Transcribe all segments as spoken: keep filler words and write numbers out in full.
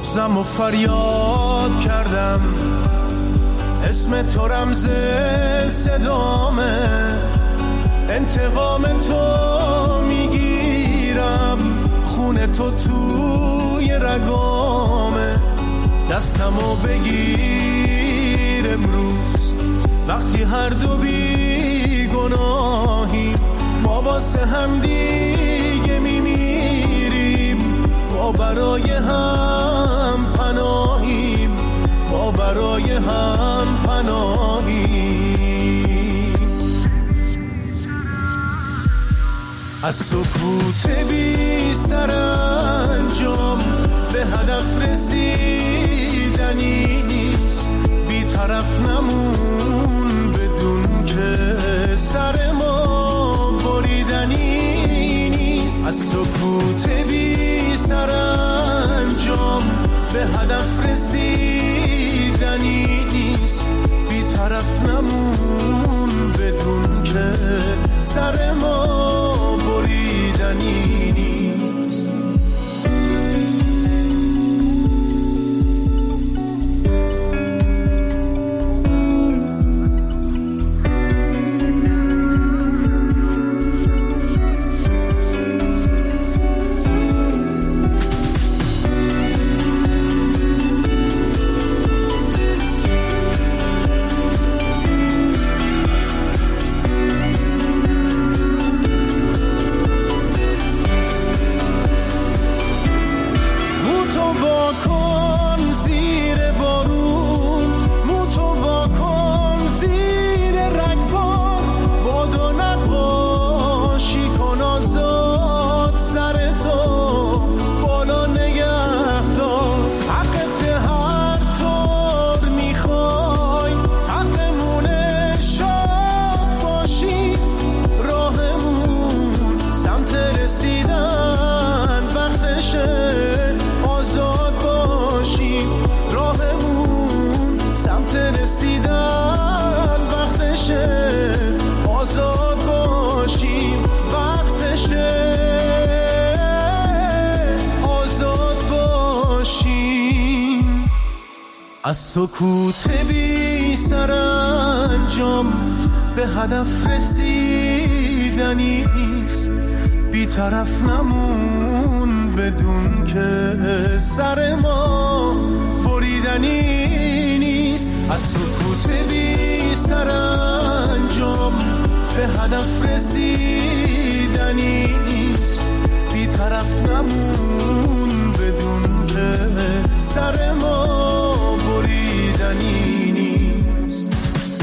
بغضم و فریاد کردم، اسم تو رمز صدامه، انتقام تو میگیرم، خون تو توی رگامه. دستمو بگیر امروز وقتی هر دو بی گناهیم، ما واسه هم دیگه میمیریم، ما برای هم پناهیم، ما برای هم پناهیم. از سکوت بی سرانجام به هدف رسیدنی نیست، بی طرف نمون بدون که سر ما بریدنی نیست. از سکوت بی سرانجام به هدف رسیدنی نیست، بی طرف نمون بدون که سر ما بریدنی نیست. از سکوت بی سرانجام به هدف رسیدنی نیست، بی طرف نمون بدون که سر ما بریدنی نیست. از سکوت بی سرانجام به هدف رسیدنی نیست، بی طرف نمون بدون که سر ما بریدنی نیست.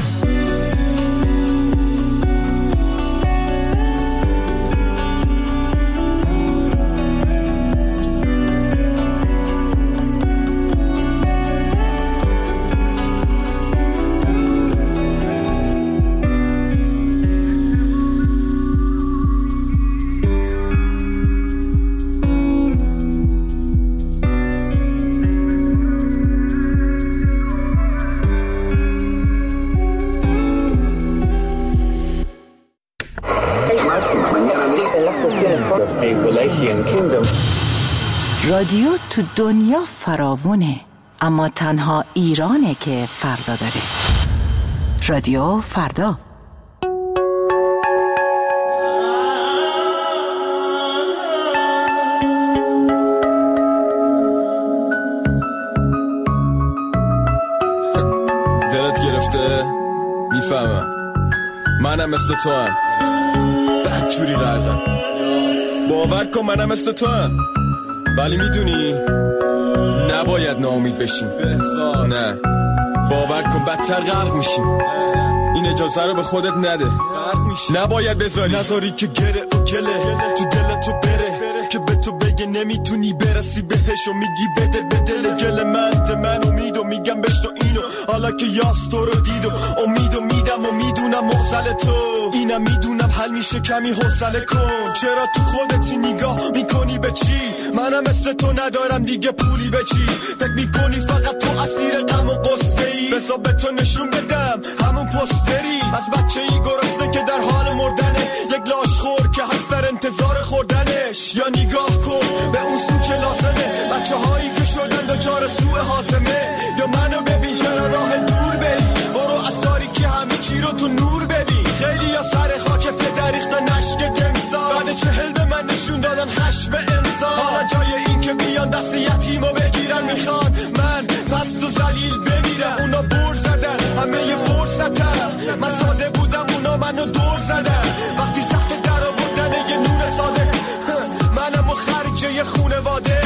رادیو تو دنیا فراوونه، اما تنها ایرانه که فردا داره. رادیو فردا. دلت گرفته؟ میفهمم، منم مثل تو هم بدجوری غرقم، باور کن منم مثل تو هم، ولی میدونی نباید ناامید بشیم، نه باور کن بدتر غرق میشیم، این اجازه رو به خودت نده، نباید بذاری نذاری که گره و گله تو دلت تو بره، که به تو بگه نمیتونی برسی بهش و میگی بده به دل گل من ده من امید و میگم بشتو اینو، حالا که یاس تو رو دید و امید و میدم و میدونم مغزل تو اینم میدونم حل میشه کمی حوصله کن، چرا تو خودتی نگاه میکنی به چی؟ منم مثل تو ندارم دیگه پولی به چی، فکر میکنی فقط تو اسیر غم و قصه ای، بذار به تو نشون بدم همون پستری از بچه ای گرسنه که در حال مردنه، یک لاش خور که هست در انتظار خوردنش، یا نگاه کن به اون سو که لازمه بچه هایی که شدن دوچار هاضمه. یا منو ببین چرا راه دور بری، برو از تاریکی همه چی رو تو نور ببین. خیلی یا سر خاک پدر ریختن نشک تمثال، بعد چهل به من نشون دادن خشم انسان. حالا جای این که بیان دست یتیمو بگیرن میخوان من پست و ذلیل بمیرم. اونا بر زدن همه یه فرصتن، من ساده بودم اونا منو دور زدن. وقتی سخت در آوردن یه نور ساده، منم و خرجه یه خونواده.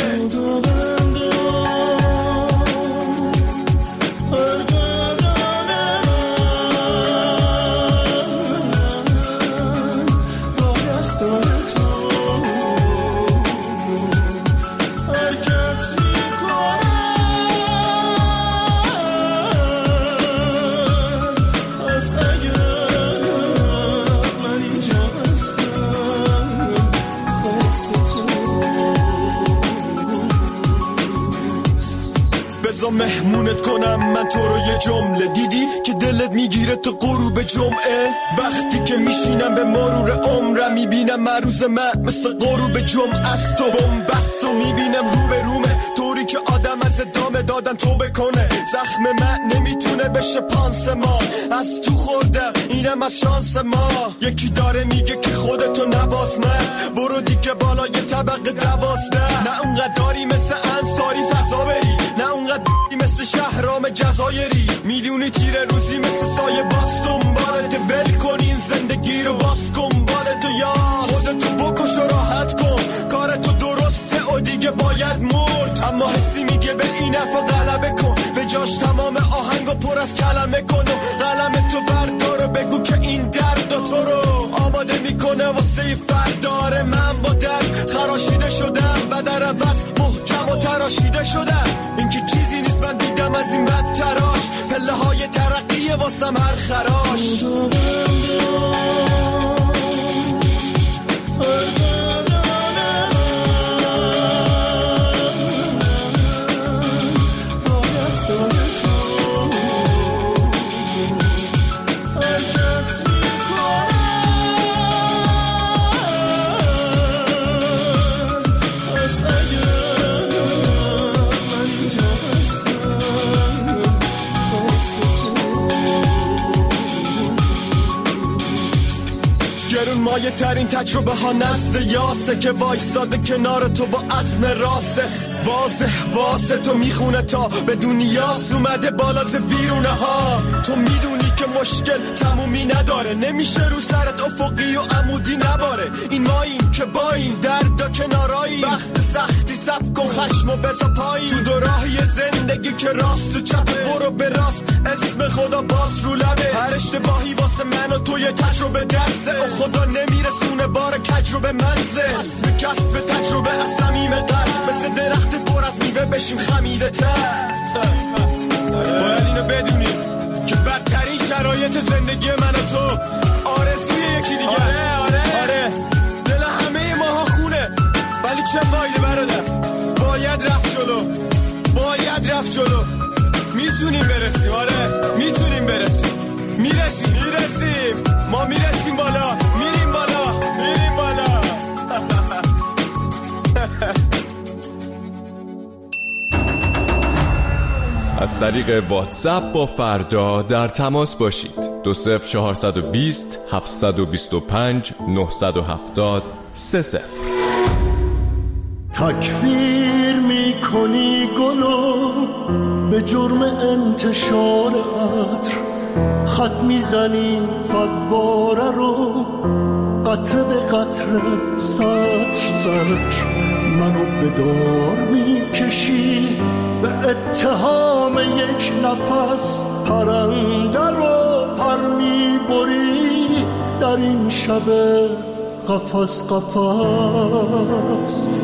مهمونت کنم من تو رو یه جمله، دیدی که دلت میگیره تو غروب جمعه. وقتی که میشینم به مرور عمرم میبینم مروز من مثل غروب جمعه است. و بومبست و میبینم رو به رومه، طوری که آدم از ادامه دادن تو بکنه. زخم من نمیتونه بشه پانسمان، از تو خوردم اینم از شانس ما. یکی داره میگه که خودتو نباز، نه برو دیگه بالای طبقه دوازده. نه اونقدر داری مثل انصاری فضا بری، نه اونقدر مثل شهرام جزایری. میدونی تیره روزی مثل سایه باز دنبالت، ول کن این زندگی رو باز کن بالتو. یا خودتو بکش و راحت کن، کارتو درسته و دیگه باید مرد. اما حسی میگه به این حرفا غلبه کن، به جاش تمام آهنگو پر از کلمه کن و قلم تو بردار و بگو که این درد و تو رو آماده میکنه واسه فردار. من با درد خراشیده شدم و در عوض محکم و تراشیده شدم. این که چیزی نیست من دیدم از این بد تراش، پله های ترقیه واسم هر خراش. مایه ترین تجربه ها نزد یاسه، که وایساده کنار تو با عزم راسه. واضح واسه تو میخونه تا به دنیاست اومده بالا ز ویرونه ها. تو میدونی که مشکل تمومی نداره، نمیشه رو سرت افقی و عمودی نباره. این ماییم که با این درد و کنارایی، وقت سختی سب کن خشم و بزا پایی. تو دو راهی زندگی که راست و چپه، برو به راست اسم خدا باز رو لبه. هر اشتباهی واسه من و تو یه تجربه درسه، و خدا نمیرسونه بار کجربه منزه. کسب کسب تجربه از صمیم قلب، مثل درخت پر از میوه بشیم خمیده تر. باید اینو بدونیم که بدترین شرایط زندگی من و تو آرزوی یکی دیگه. آره آره آره دل همه ماها خونه، ولی چه فایده برادر، باید رفت جلو، باید رفت جلو. میتونیم برسیم، آره میتونیم برسیم، میرسیم میرسیم ما میرسیم بالا، میریم بالا میریم بالا. از طریق واتساپ با فردا در تماس باشید. دو صفر چهارصد و بیست هفتصد و بیست و پنج نهصد و هفتاد سه صفر. تکفیر میکنی گلو به جرم انتشار عطر، خط میزنی فواره رو قطره به قطره سطر سطر. منو به دار میکشی به اتهام یک نفس، پرنده رو پر میبری در این شب قفس قفس.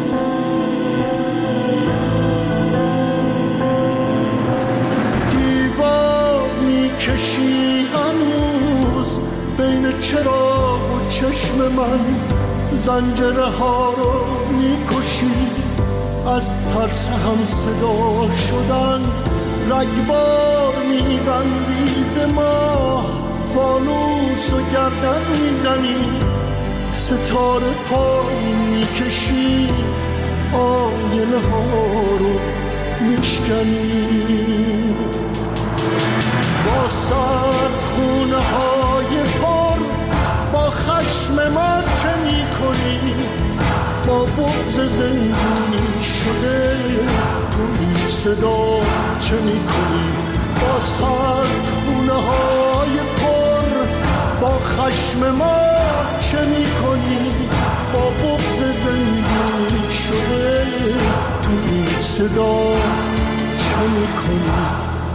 دیوار میکشی هنوز بین چراغ و چشم من، زنجره ها رو میکشی از ترس هم صدا شدن. رگبار میبندی به ما، فانوس و گردن میزنی، ستاره پایین میکشی آینه ها رو میشکنی. با سرد خونه های پر با خشم ما چه میکنی؟ با بغض زندونی شده تو این صدا چه میکنی؟ با سرد خونه های پر با خشم ما چه میکنی؟ با بغض زندونی شده تو این صدا چه میکنی؟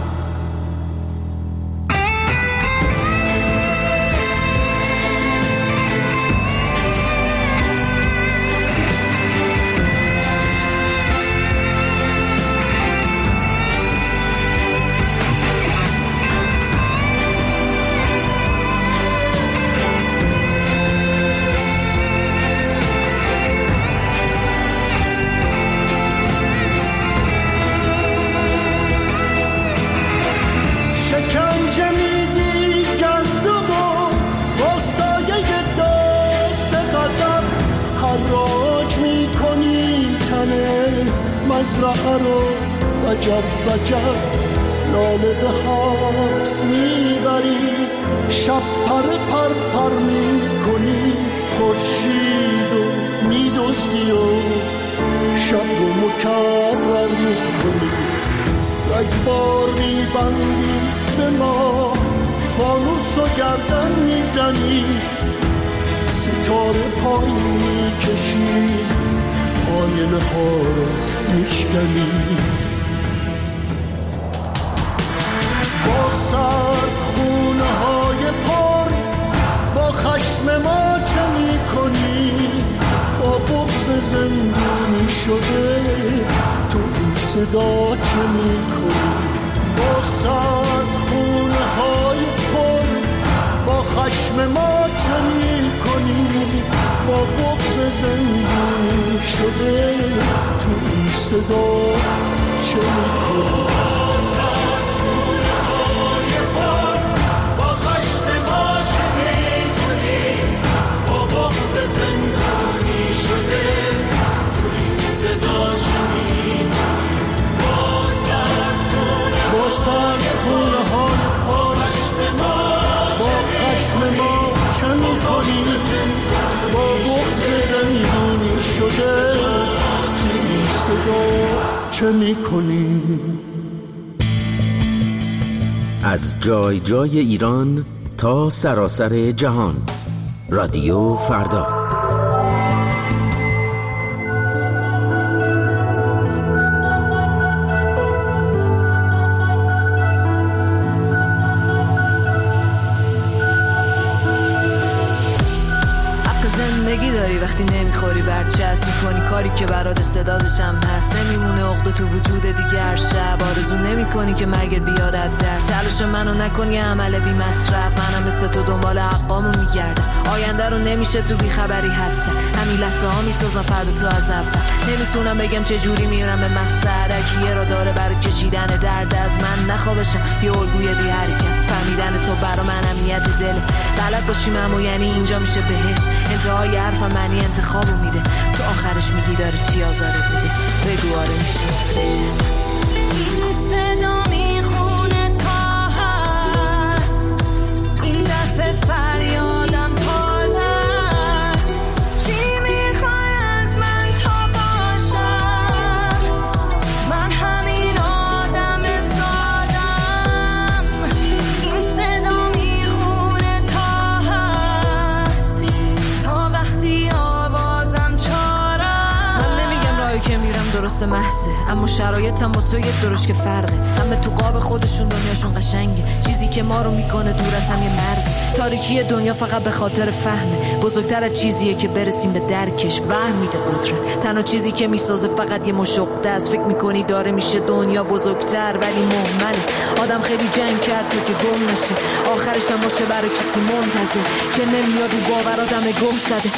مزرعه رو وجب وجب لاله به حبس میبری، شب پر پر پر میکنی، خورشید رو میدزدی و شب رو مکرر میکنی. رگبار میبندی به ما، فانوس و گردن میزنی، ستاره پایین میکشی، آینه ها رو میشکنی. با سرد خونه های پر با خشم ما چه میکنی؟ با بغض زندونی شده تو این صدا چه میکنی؟ با سرد خونه های پر با خشم ما چه میکنی؟ با بغض زندونی شده تو این صدا چه میکنی؟ با سرد خونه های پر با خشم ما چه میکنی؟ با بغض زندونی شده تو این صدا چه میکنی؟ از جای جای ایران تا سراسر جهان، رادیو فردا. زندگی داری وقتی نمیخوری برچسب میکنی کاری که برات استعدادش هم هست، نمیمونه عقده تو وجود دیگه. هر شب آرزو نمیکنی که مرگ بیارد در تلاش منو نکنی یه عمل بی مصرف. منم مثل تو دنبال حقامو میگردم، آینده رو نمیشه تو بی خبری حدسه. همین لحظه ها میسازم فردا تو از اول، نمیتونم بگم چه جوری میرم به مقصد. یه را داره برای کشیدن درد از من نخوابشم، یه الگوی بی حرکت. فهمیدن تو برا من امنیت دل، بلد باشیم اما یعنی اینجا میشه بهش. انتهای حرفم معنی انتخابو میده، تو آخرش میگی داره چی آزارت میده. بگو آره میشه. این صدا میخونه تا هست، این دفعه فریادم تازه است. چی میخوای از من تا باشم؟ من همین آدم سادم. این صدا میخونه تا هست، تا وقتی آوازم چارم. من نمیگم راهی که میرم درست محضه، اما شرایطم با تو یک درش که فرقه. همه تو قاب خودشون دنیاشون قشنگه، چیزی که ما رو میکنه دور از هم یه مرز. تاریکی دنیا فقط به خاطر فهمه، بزرگتر از چیزیه که برسیم به درکش. وهم میده قدرت، تنها چیزی که میسازه فقط یه مشقده است. فکر میکنی داره میشه دنیا بزرگتر ولی مهمله. آدم خیلی جنگ کرد تو که گم نشه، آخرش هم باشه برای کسی منتظر که نمیاد و باور آدم گم زده.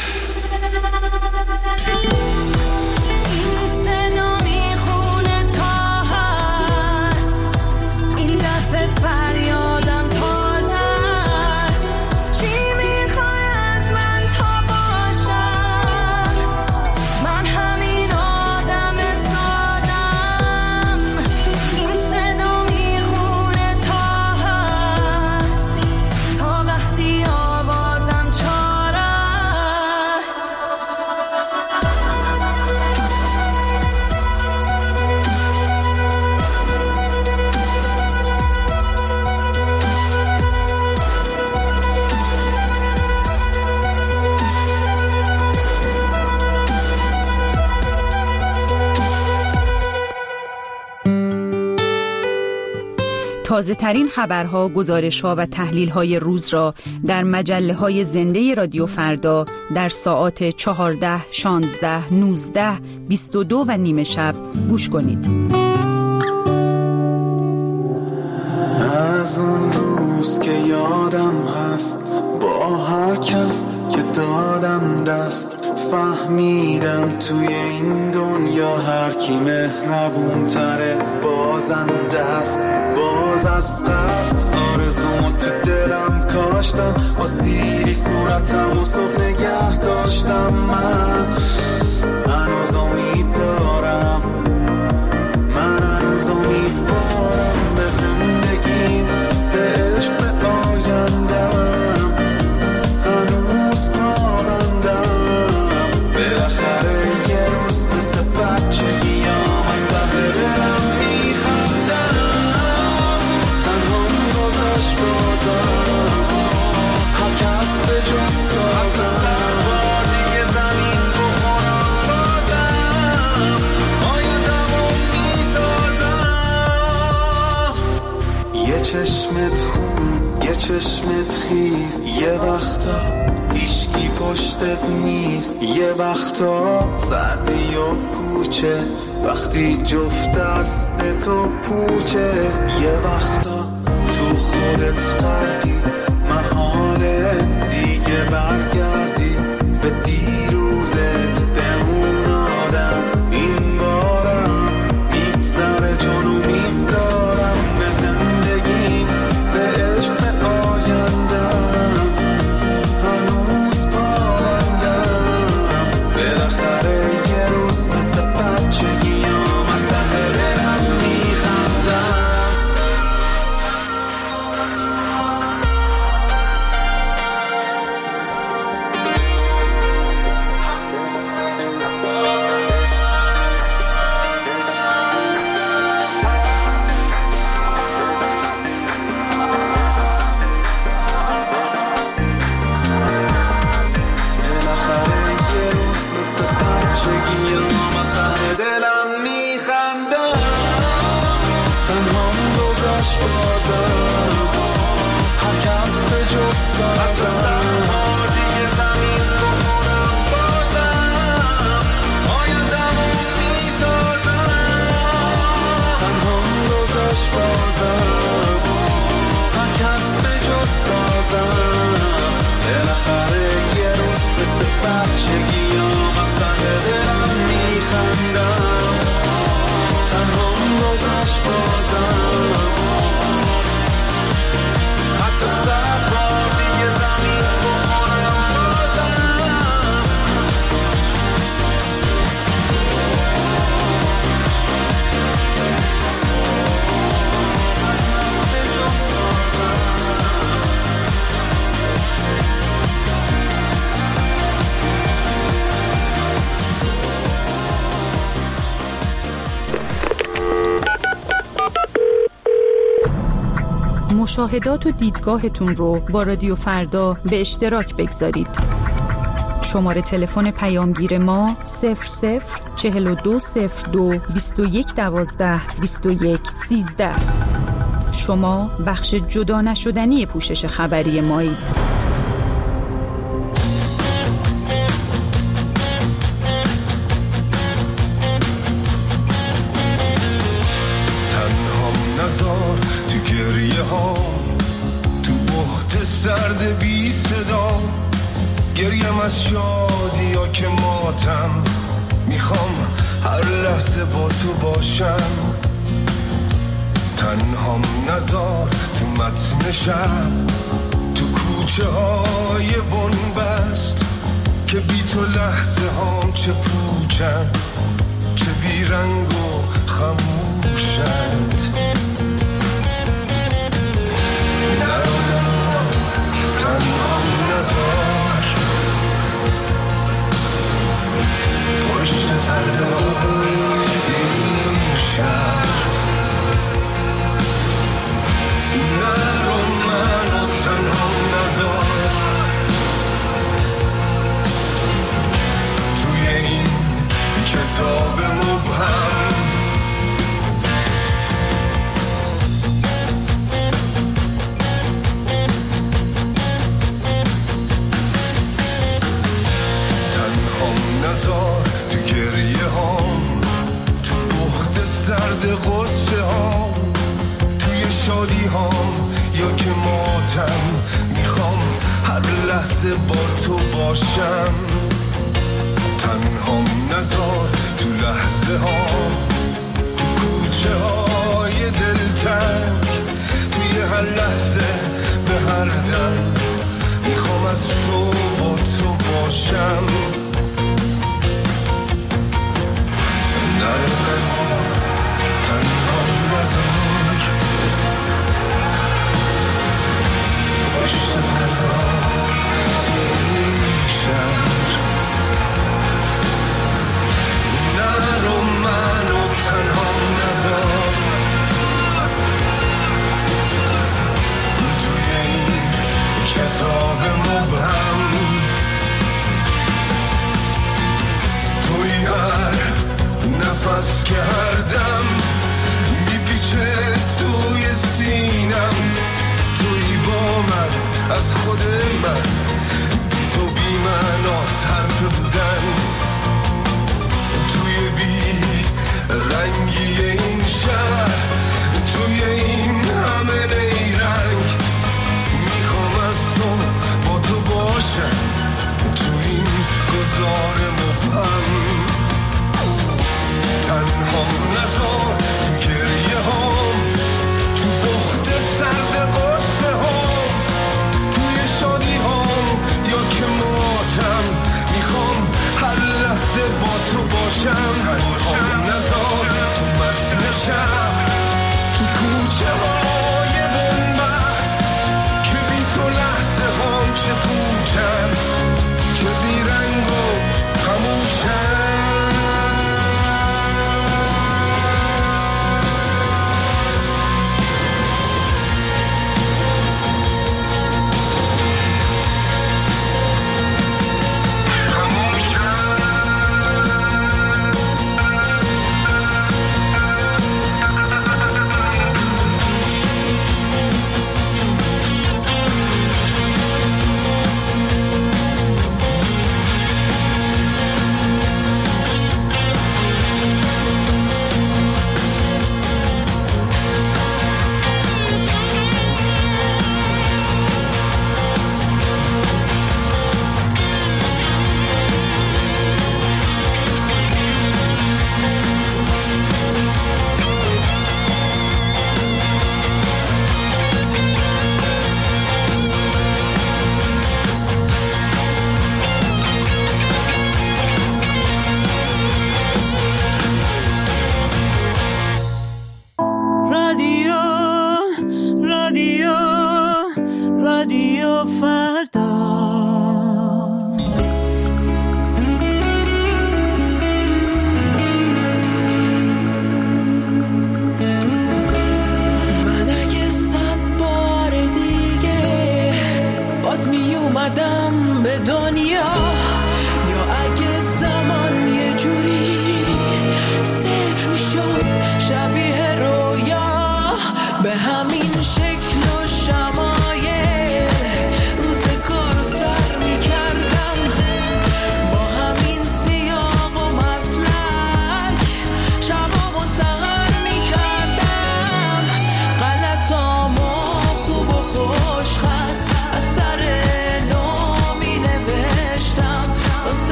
فریادم تازه است. چی میخوای از من تا باشم؟ من همین آدم سادم. تازه ترین خبرها، گزارش‌ها و تحلیل‌های روز را در مجله‌های زنده رادیو فردا در ساعات چهارده، شانزده، نوزده، بیست و دو و نیمه شب گوش کنید. از اون روز که یادم هست با هر کس که دادم دست، فهمیدم توی این دنیا هر کی مهربون تره بازنده است. باز از قصد آرزومو تو دلم کاشتم، با سیری صورتم و صبح نگه داشتم. من هنوز امید دارم، من هنوز امیدوارم به زندگیم، به عشق، به آیندم. هنوز پابندم، بالاخره یه روز مثل بچگیام از ته دلم میخندم. تنهام گذاشت بازم، هر کس به جز سازم. دیگه زمین بخورم بازم، آیندمو میسازم. یه چشمت خون، یه چشمت خیز، یه وقتا هیشکی پشتت نیست. یه وقتا سردی و کوچه وقتی جفت دست تو پوچه. یه وقتا تو خودت غرقی، محاله دیگه برگردی به دیروزت، به اون آدم. این بارم میگذره چون امید دارم به زندگی، به عشق، به آیندم. هنوز پابندم، بالاخره یه روز مثل بچگیام از ته دلم میخندم. مشاهدات و دیدگاهتون رو با رادیو فردا به اشتراک بگذارید. شماره تلفن پیامگیر ما صفر صفر چهل و دو صفر دو بیست و یک دوازده بیست و یک سیزده. شما بخش جدا نشدنی پوشش خبری مایید. سرد بی صدا گریم از شادی ها که ماتم، میخوام هر لحظه با تو باشم. تنهام نزار تو متن شب، تو کوچه های بنبست که بی تو لحظه هام چه پوچن، چه بی رنگ و خموشند. تنهام نزار پشت پرده این شهر، نرو منو تنهام نزار توی این کتاب مبهم. هام یا که ماتم، میخوام هر لحظه با تو باشم. تنهام نذار تو لحظه ها، تو کوچه های دلتنگ، توی هر لحظه به هر دم، میخوام از تو با تو باشم. نره نره تنهام نذار، پشت پردار این شهر، نرو منو تنهام نذار. توی این کتاب مبهم، توی هر نفس که هر دم میپیچه توی سینم، توی با من از خود من، بی تو بی من از حرف بودن، توی بی رنگی این شهر، توی این همه نیرنگ، میخوام از تو با تو باشم، توی این گذار مبهم. تنهام نذار تو گریه هام، تو بخت سرد قصه هام، توی شادی هام یا که ماتم، میخوام هر لحظه با تو باشم. تنهام نذار تو متن شب، تو کوچه های بنبست، که بی تو لحظه هام چه پوچند، که بی رنگ و خموشند.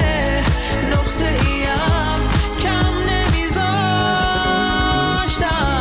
Stop.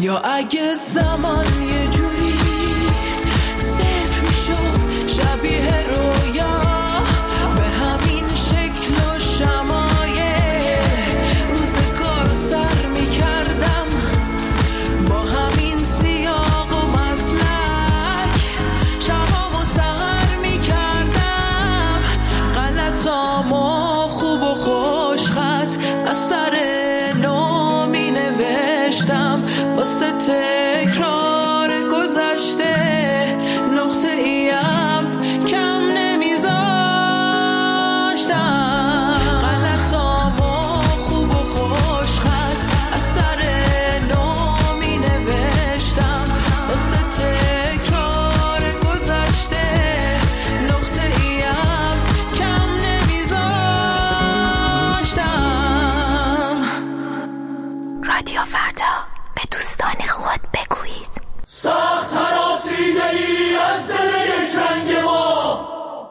یا اگه زمان یه جوری صرف میشد شبیه رویا به همین شکل و شمایل روزگار رو سر میکردم با همین سیاق و مسلک شبام و سهر میکردم غلطام و خوب و خوش خط از سر نو می نوشتم واسه تکرار گذشته نقطه ایم کم نمیذاشتم غلطام و خوب و خوش خط از سر نو می نوشتم واسه تکرار گذشته نقطه ایم کم نمیذاشتم. رادیو فردا، به دوستان خود بگویید. سخت هراسیده ای از دل یک رنگ ما،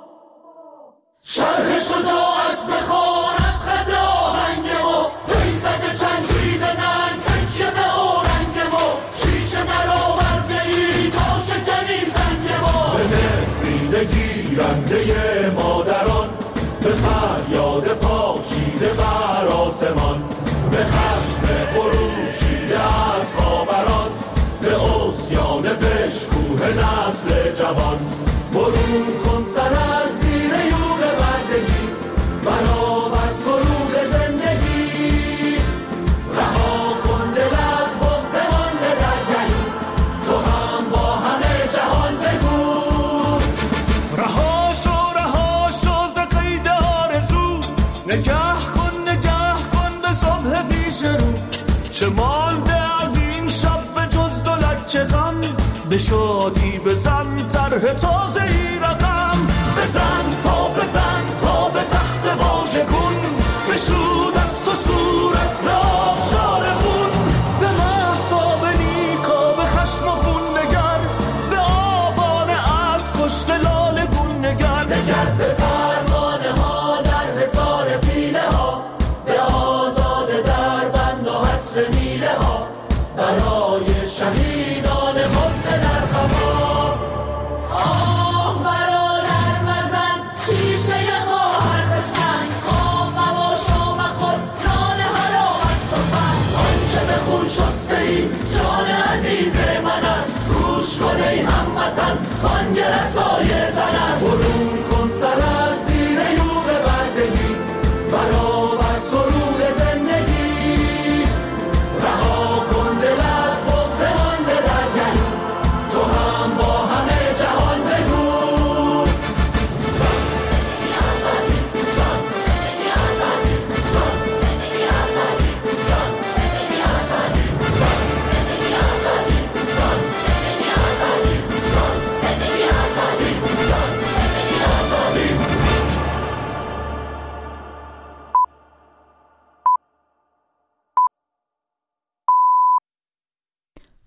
شرح شجاعت بخوان از خط آهنگ ما، پیزد چنگی به ننگ تکیه به آرنگ ما، شیشه برآورده ای تا شکنی سنگ ما، به نفرین گیرنده مادران، به فریاد پاشیده بر آسمان، به خشم خروشیده از خاوران، به عصیان بشکوه نسل جوان، برون کن سر از زیر یوغ بردگی، برآور سرود زندگی، رها کن دل از بغض مانده در گلو، تو هم با همه جهان بگو. رها شو رها شو ز قید آرزو، نگه کن نگه کن به صبح پیش رو، چه مانده از این شب به جز دو لکه غم، به شادی بزن طرح تازه ای رقم، بزن پا بزن پا به تخت واژه کن، بشو دست و صورت به آبشار خون، به محصاب نیکا به خشم و خون نگر، به آبان از کشت لاله گون نگر، نگر به پروانه ها در حصار پیله ها، به آزاده در بند و حصر میله ها، برای شهیدان خفته در خفا. آه برادر مزن شیشه خواهر به سنگ، خام مباش و مخور نان حرام است و فن، آنچه به خون شسته ای جان عزیز من است، گوش کن ای هموطن بانگ رسای زن است.